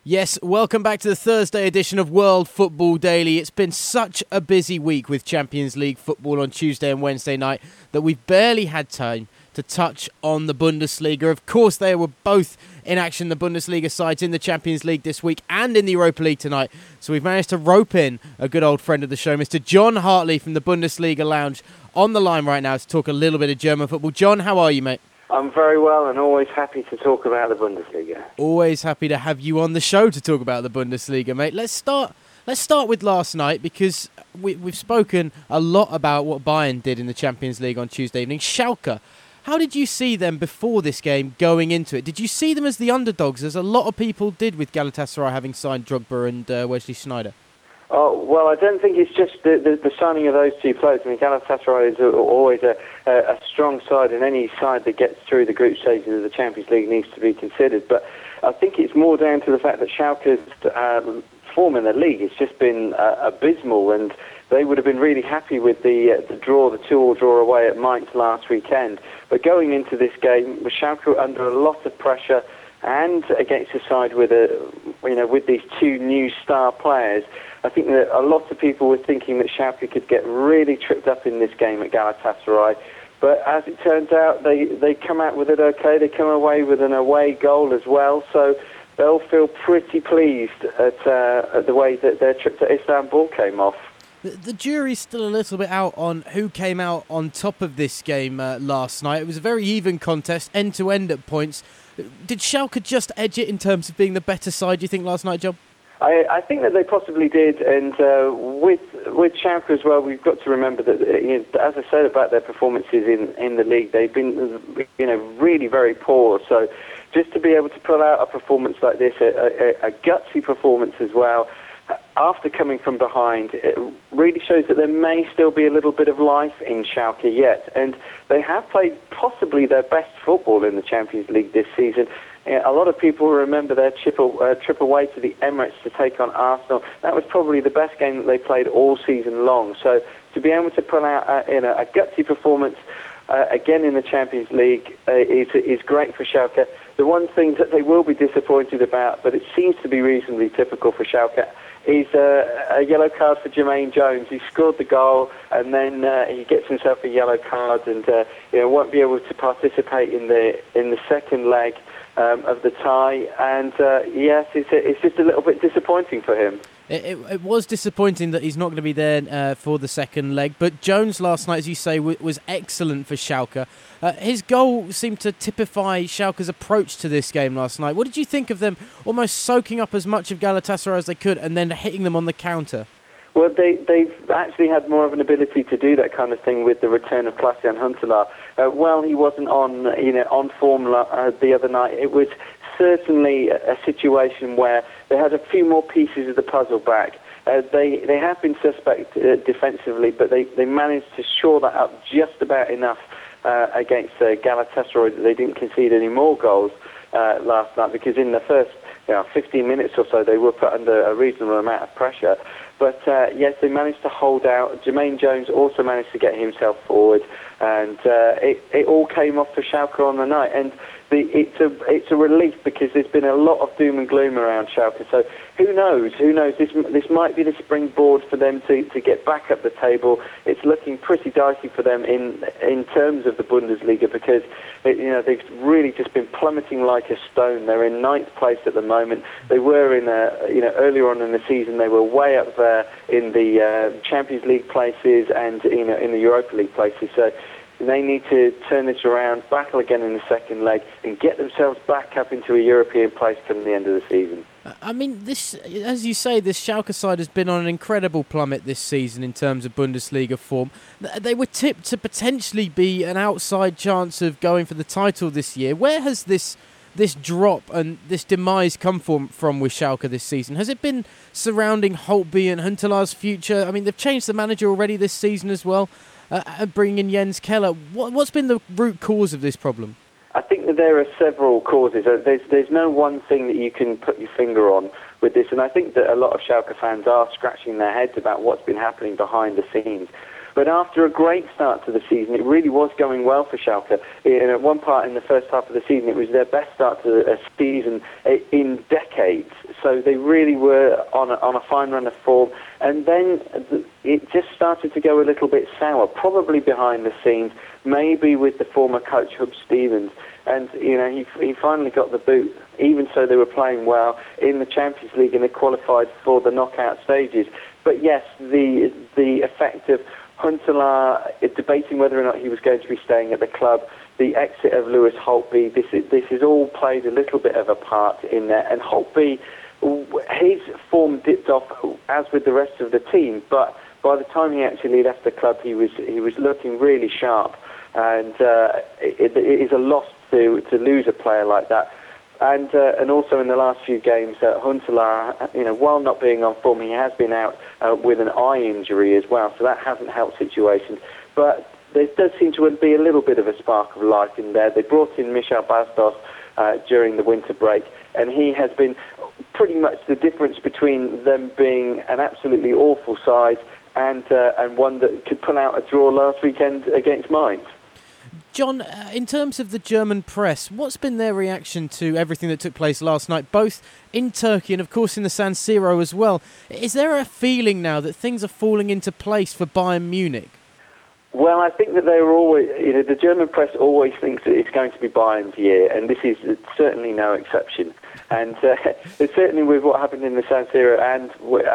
Yes, welcome back to the Thursday edition of World Football Daily. It's been such a busy week with Champions League football on Tuesday and Wednesday night that we've barely had time to touch on the Bundesliga. Of course, they were both in action, the Bundesliga sides, in the Champions League this week and in the Europa League tonight. So we've managed to rope in a good old friend of the show, Mr. John Hartley from the Bundesliga Lounge, on the line right now to talk a little bit of German football. John, how are you, mate? I'm very well and always happy to talk about the Bundesliga. Always happy to have you on the show to talk about the Bundesliga, mate. Let's start with last night because we've spoken a lot about what Bayern did in the Champions League on Tuesday evening. Schalke, how did you see them before this game going into it? Did you see them as the underdogs, as a lot of people did with Galatasaray having signed Drogba and Wesley Sneijder? Oh, well, I don't think it's just the signing of those two players. I mean, Galatasaray is always a strong side, and any side that gets through the group stages of the Champions League needs to be considered. But I think it's more down to the fact that Schalke's form in the league has just been abysmal, and they would have been really happy with the draw, the 2-2 draw away at Mainz last weekend. But going into this game, with Schalke under a lot of pressure and against a side with these two new star players, I think that a lot of people were thinking that Schalke could get really tripped up in this game at Galatasaray. But as it turns out, they come out with it okay. They come away with an away goal as well. So they'll feel pretty pleased at the way that their trip to Istanbul came off. The jury's still a little bit out on who came out on top of this game last night. It was a very even contest, end-to-end at points. Did Schalke just edge it in terms of being the better side, do you think, last night, John? I think that they possibly did, and with Schalke as well, we've got to remember that, as I said about their performances in the league, they've been really very poor. So just to be able to pull out a performance like this, a gutsy performance as well, after coming from behind, it really shows that there may still be a little bit of life in Schalke yet. And they have played possibly their best football in the Champions League this season. A lot of people remember their trip away to the Emirates to take on Arsenal. That was probably the best game that they played all season long. So to be able to pull out a gutsy performance again in the Champions League is great for Schalke. The one thing that they will be disappointed about, but it seems to be reasonably typical for Schalke, is a yellow card for Jermaine Jones. He scored the goal, and then he gets himself a yellow card, and won't be able to participate in the second leg of the tie. And yes, it's just a little bit disappointing for him. It was disappointing that he's not going to be there for the second leg, but Jones last night, as you say, was excellent for Schalke. His goal seemed to typify Schalke's approach to this game last night. What did you think of them almost soaking up as much of Galatasaray as they could and then hitting them on the counter? Well, they've actually had more of an ability to do that kind of thing with the return of Klaas-Jan Huntelaar. While he wasn't on form the other night, it was certainly a situation where they had a few more pieces of the puzzle back. They have been suspect defensively, but they managed to shore that up just about enough against Galatasaray that they didn't concede any more goals last night, because in the first 15 minutes or so they were put under a reasonable amount of pressure. But yes, they managed to hold out. Jermaine Jones also managed to get himself forward, and it all came off for Schalke on the night. And it's a relief, because there's been a lot of doom and gloom around Schalke. So who knows? This might be the springboard for them to get back up the table. It's looking pretty dicey for them in terms of the Bundesliga, because they've really just been plummeting like a stone. They're in 9th place at the moment. They were in earlier on in the season, they were way up there in the Champions League places and in the Europa League places. So they need to turn this around, battle again in the second leg, and get themselves back up into a European place come the end of the season. I mean, this, as you say, this Schalke side has been on an incredible plummet this season in terms of Bundesliga form. They were tipped to potentially be an outside chance of going for the title this year. Where has this drop and this demise come from with Schalke this season? Has it been surrounding Holtby and Huntelaar's future? I mean, they've changed the manager already this season as well, bringing in Jens Keller. What's been the root cause of this problem? I think that there are several causes. There's no one thing that you can put your finger on with this, and I think that a lot of Schalke fans are scratching their heads about what's been happening behind the scenes. But after a great start to the season, it really was going well for Schalke. At one part in the first half of the season, it was their best start to a season in decades. So they really were on a fine run of form. And then it just started to go a little bit sour, probably behind the scenes, maybe with the former coach Hub Stevens. And, he finally got the boot. Even so, they were playing well in the Champions League and they qualified for the knockout stages. But yes, the effect of Huntelaar debating whether or not he was going to be staying at the club, the exit of Lewis Holtby, this has all played a little bit of a part in there. And Holtby, his form dipped off as with the rest of the team, but by the time he actually left the club, he was looking really sharp. And it is a loss to lose a player like that. And also in the last few games, Huntelaar, while not being on form, he has been out with an eye injury as well, so that hasn't helped situations. But there does seem to be a little bit of a spark of life in there. They brought in Michel Bastos during the winter break, and he has been pretty much the difference between them being an absolutely awful side and one that could pull out a draw last weekend against Mainz. John, in terms of the German press, what's been their reaction to everything that took place last night, both in Turkey and, of course, in the San Siro as well? Is there a feeling now that things are falling into place for Bayern Munich? Well, I think that they were always, the German press always thinks that it's going to be Bayern's year, and this is certainly no exception. And certainly with what happened in the San Siro and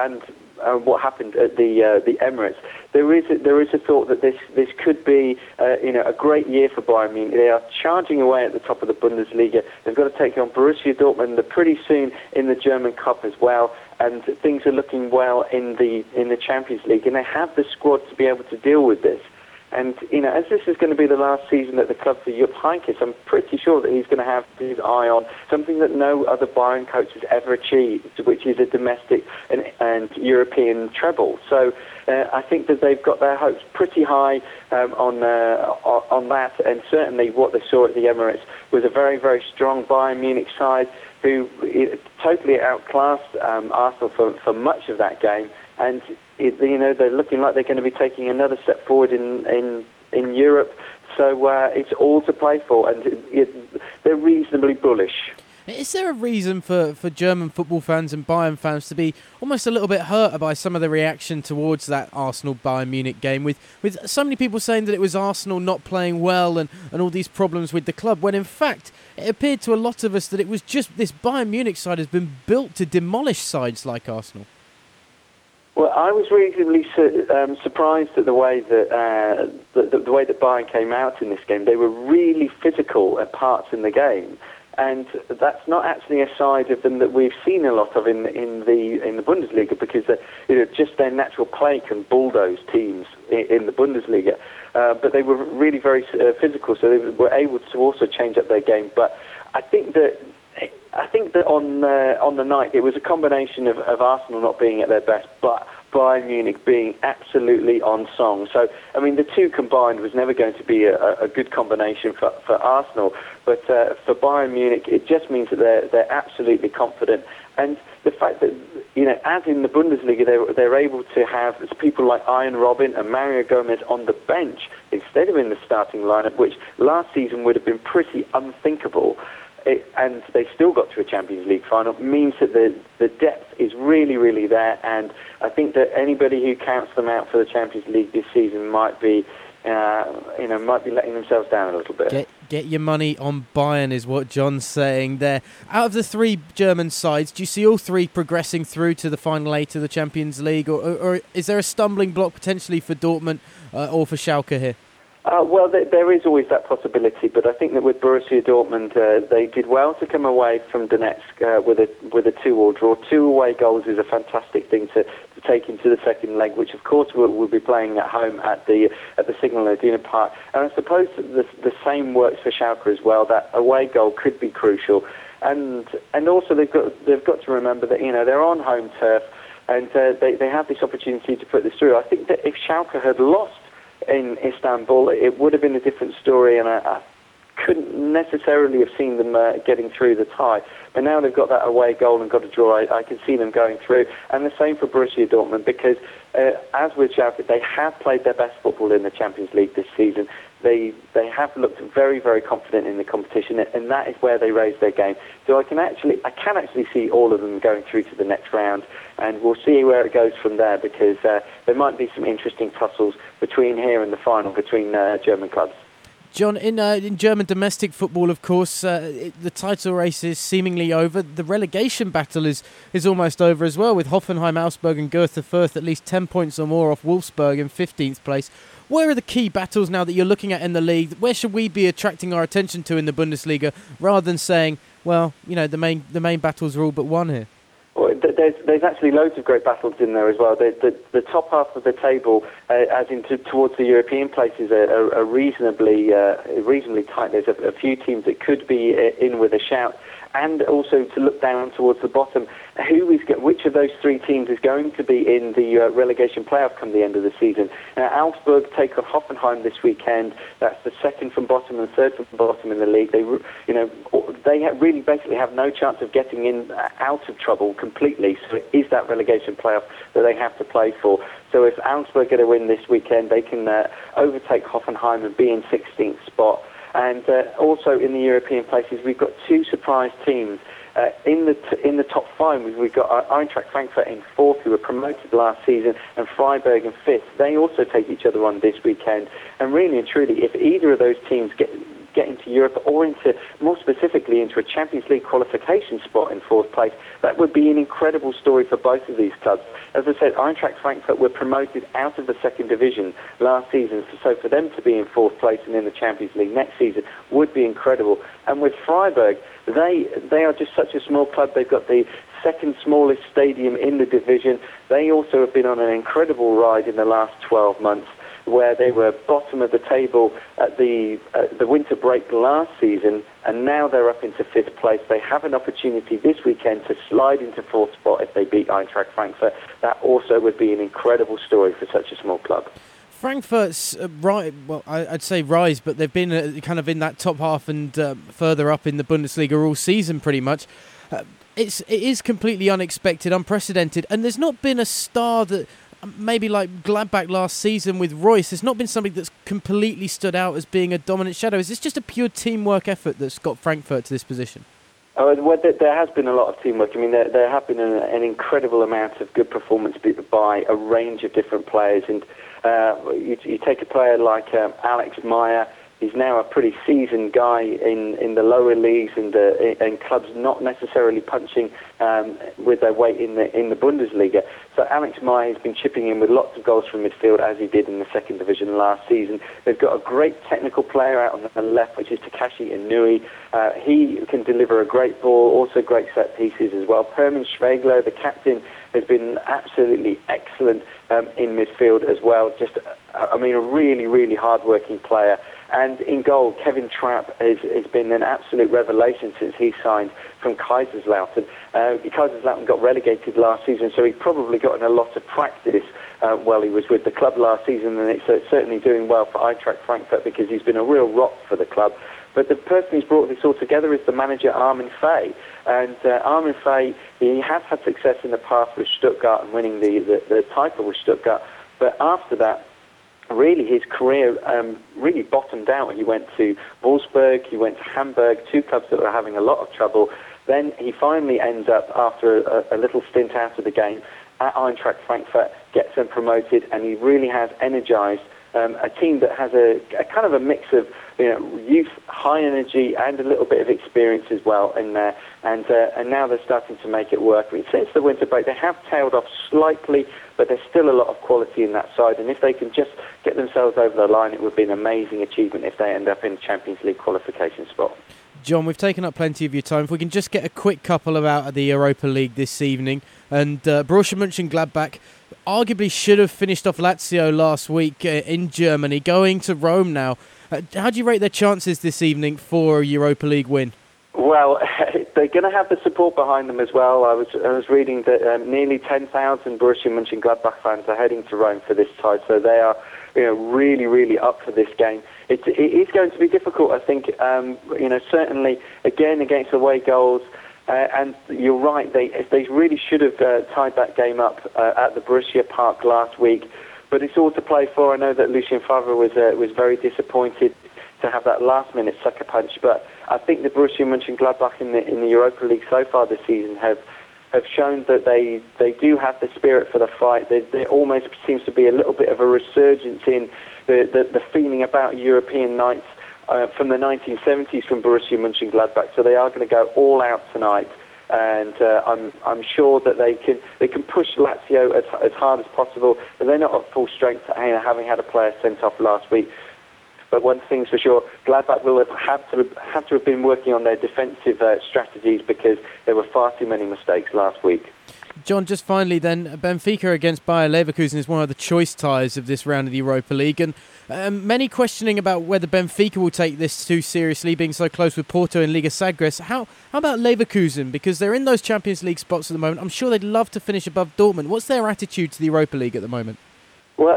what happened at the Emirates, there is a thought that this could be a great year for Bayern Munich. They are charging away at the top of the Bundesliga. They've got to take on Borussia Dortmund pretty soon in the German Cup as well, and things are looking well in the Champions League, and they have the squad to be able to deal with this. And, as this is going to be the last season at the club for Jupp Heynckes, I'm pretty sure that he's going to have his eye on something that no other Bayern coach has ever achieved, which is a domestic and European treble. So I think that they've got their hopes pretty high on that, and certainly what they saw at the Emirates was a very, very strong Bayern Munich side who totally outclassed Arsenal for much of that game. And they're looking like they're going to be taking another step forward in Europe. So it's all to play for, and they're reasonably bullish. Is there a reason for German football fans and Bayern fans to be almost a little bit hurt by some of the reaction towards that Arsenal-Bayern Munich game, with so many people saying that it was Arsenal not playing well and all these problems with the club, when in fact it appeared to a lot of us that it was just this Bayern Munich side has been built to demolish sides like Arsenal? Well, I was reasonably surprised at the way that the way that Bayern came out in this game. They were really physical at parts in the game, and that's not actually a side of them that we've seen a lot of in the Bundesliga, because just their natural play can bulldoze teams in the Bundesliga. But they were really very physical, so they were able to also change up their game. But I think that on the night it was a combination of Arsenal not being at their best, but Bayern Munich being absolutely on song. So, I mean, the two combined was never going to be a good combination for Arsenal, but for Bayern Munich, it just means that they're absolutely confident. And the fact that, as in the Bundesliga, they're able to have people like Ian Robin and Mario Gomez on the bench instead of in the starting lineup, which last season would have been pretty unthinkable. And they still got to a Champions League final, means that the depth is really, really there. And I think that anybody who counts them out for the Champions League this season might be letting themselves down a little bit. Get your money on Bayern is what John's saying there. Out of the three German sides, do you see all three progressing through to the final eight of the Champions League, or is there a stumbling block potentially for Dortmund or for Schalke here? Well, there is always that possibility, but I think that with Borussia Dortmund, they did well to come away from Donetsk with a 2-2 draw. 2 away goals is a fantastic thing to take into the second leg, which of course we'll be playing at home at the Signal Iduna Park. And I suppose the same works for Schalke as well. That away goal could be crucial, and also they've got to remember that they're on home turf, and they have this opportunity to put this through. I think that if Schalke had lost in Istanbul, it would have been a different story, and I couldn't necessarily have seen them getting through the tie. But now they've got that away goal and got a draw, I can see them going through. And the same for Borussia Dortmund, because as with Schalke, they have played their best football in the Champions League this season. They have looked very, very confident in the competition, and that is where they raise their game. So I can actually see all of them going through to the next round, and we'll see where it goes from there, because there might be some interesting tussles between here and the final between German clubs. John, in German domestic football, of course, the title race is seemingly over. The relegation battle is almost over as well, with Hoffenheim, Augsburg and Greuther Fürth at least 10 points or more off Wolfsburg in 15th place. Where are the key battles now that you're looking at in the league? Where should we be attracting our attention to in the Bundesliga, rather than saying, well, the main battles are all but won here? Well, there's actually loads of great battles in there as well. The top half of the table, as in towards the European places, are reasonably tight. There's a few teams that could be in with a shout, and also to look down towards the bottom, which of those three teams is going to be in the relegation playoff come the end of the season? Augsburg take on Hoffenheim this weekend. That's the second from bottom and third from bottom in the league. They really basically have no chance of getting in out of trouble completely. So it is that relegation playoff that they have to play for. So if Augsburg get a win this weekend, they can overtake Hoffenheim and be in 16th spot. And also in the European places, we've got two surprise teams. In the top five, we've got Eintracht Frankfurt in fourth, who were promoted last season, and Freiburg in fifth. They also take each other on this weekend. And really and truly, if either of those teams get into Europe, or more specifically into a Champions League qualification spot in fourth place, that would be an incredible story for both of these clubs. As I said, Eintracht Frankfurt were promoted out of the second division last season, so for them to be in fourth place and in the Champions League next season would be incredible. And with Freiburg, they are just such a small club. They've got the second smallest stadium in the division. They also have been on an incredible ride in the last 12 months, where they were bottom of the table at the winter break last season, and now they're up into fifth place. They have an opportunity this weekend to slide into fourth spot if they beat Eintracht Frankfurt. That also would be an incredible story for such a small club. Frankfurt's I'd say rise, but they've been kind of in that top half and further up in the Bundesliga all season pretty much. It is completely unexpected, unprecedented, and there's not been a star that, maybe like Gladbach last season with Royce, there's not been somebody that's completely stood out as being a dominant shadow. Is this just a pure teamwork effort that's got Frankfurt to this position? Oh, well, there has been a lot of teamwork. I mean, there have been an incredible amount of good performance by a range of different players. And you take a player like Alex Meyer. He's now a pretty seasoned guy in the lower leagues and clubs not necessarily punching with their weight in the Bundesliga. So Alex Meyer has been chipping in with lots of goals from midfield, as he did in the second division last season. They've got a great technical player out on the left, which is Takashi Inui. He can deliver a great ball, also great set pieces as well. Hermann Schwegler, the captain, has been absolutely excellent in midfield as well. Just, a really, really hard-working player. And in goal, Kevin Trapp has been an absolute revelation since he signed from Kaiserslautern. Kaiserslautern got relegated last season, so he's probably gotten a lot of practice while he was with the club last season, and it's certainly doing well for Eintracht Frankfurt because he's been a real rock for the club. But the person who's brought this all together is the manager, Armin Fay. And Armin Fay, he has had success in the past with Stuttgart and winning the title with Stuttgart. But after that, really his career really bottomed out. He went to Wolfsburg, he went to Hamburg, two clubs that were having a lot of trouble. Then he finally ends up, after a little stint out of the game, at Eintracht Frankfurt, gets them promoted, and he really has energised a team that has a kind of a mix of youth, high energy, and a little bit of experience as well in there. And now they're starting to make it work. I mean, since the winter break, they have tailed off slightly, but there's still a lot of quality in that side. And if they can just get themselves over the line, it would be an amazing achievement if they end up in Champions League qualification spot. John, we've taken up plenty of your time. If we can just get a quick couple about the Europa League this evening. And Borussia Mönchengladbach arguably should have finished off Lazio last week in Germany, going to Rome now. How do you rate their chances this evening for a Europa League win? Well, they're going to have the support behind them as well. I was reading that nearly 10,000 Borussia Mönchengladbach fans are heading to Rome for this tie, so they are really, really up for this game. It is going to be difficult, I think. Certainly, again, against away goals. And you're right, they really should have tied that game up at the Borussia Park last week. But it's all to play for. I know that Lucien Favre was very disappointed to have that last-minute sucker punch, but I think the Borussia Mönchengladbach in the Europa League so far this season have shown that they do have the spirit for the fight. There almost seems to be a little bit of a resurgence in the feeling about European nights from the 1970s from Borussia Mönchengladbach. So they are going to go all out tonight, and I'm sure that they can push Lazio as hard as possible. But they're not at full strength, having had a player sent off last week. But one thing's for sure, Gladbach will have to have been working on their defensive strategies, because there were far too many mistakes last week. John, just finally then, Benfica against Bayer Leverkusen is one of the choice ties of this round of the Europa League, and many questioning about whether Benfica will take this too seriously, being so close with Porto in Liga Sagres. How about Leverkusen? Because they're in those Champions League spots at the moment. I'm sure they'd love to finish above Dortmund. What's their attitude to the Europa League at the moment? Well,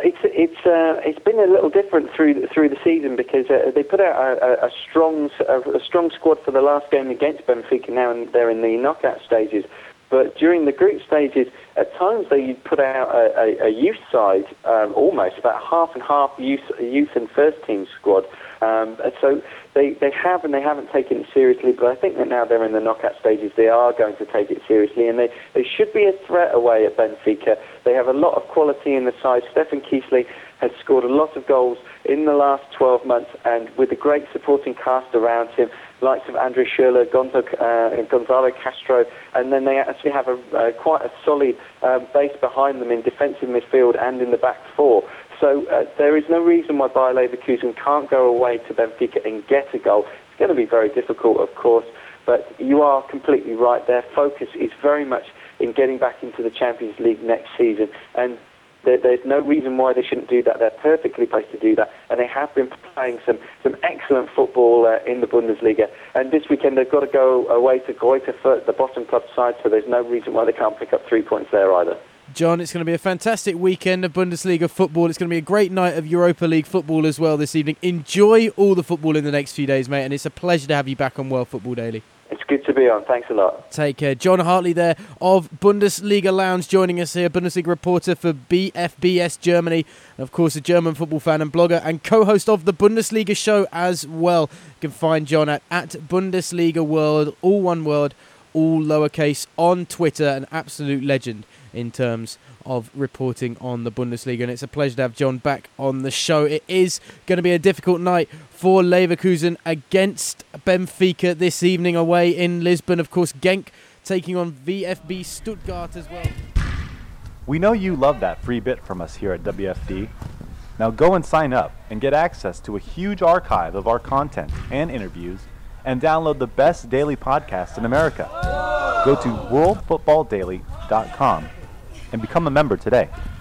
it's been a little different through the season, because they put out a strong squad for the last game against Benfica. Now they're in the knockout stages, but during the group stages, at times they put out a youth side, almost about half and half youth and first team squad. So they have and they haven't taken it seriously, but I think that now they're in the knockout stages, they are going to take it seriously, and they should be a threat away at Benfica. They have a lot of quality in the side. Stefan Kiesle has scored a lot of goals in the last 12 months, and with a great supporting cast around him, likes of Andre Schürrle, Gonzalo Castro, and then they actually have quite a solid base behind them in defensive midfield and in the back four. So there is no reason why Bayer Leverkusen can't go away to Benfica and get a goal. It's going to be very difficult, of course, but you are completely right. Their focus is very much in getting back into the Champions League next season, and there's no reason why they shouldn't do that. They're perfectly placed to do that, and they have been playing some excellent football in the Bundesliga. And this weekend they've got to go away to Greuther Fürth, the bottom club side, so there's no reason why they can't pick up 3 points there either. John, it's going to be a fantastic weekend of Bundesliga football. It's going to be a great night of Europa League football as well this evening. Enjoy all the football in the next few days, mate, and it's a pleasure to have you back on World Football Daily. It's good to be on. Thanks a lot. Take care. John Hartley there of Bundesliga Lounge joining us here, Bundesliga reporter for BFBS Germany, and of course a German football fan and blogger and co-host of the Bundesliga show as well. You can find John at Bundesliga World, all one word, all lowercase, on Twitter. An absolute legend in terms of reporting on the Bundesliga, and it's a pleasure to have John back on the show. It is going to be a difficult night for Leverkusen against Benfica this evening away in Lisbon. Of course, Genk taking on VfB Stuttgart as well. We know you love that free bit from us here at WFD. Now go and sign up and get access to a huge archive of our content and interviews, and download the best daily podcast in America. Go to worldfootballdaily.com and become a member today.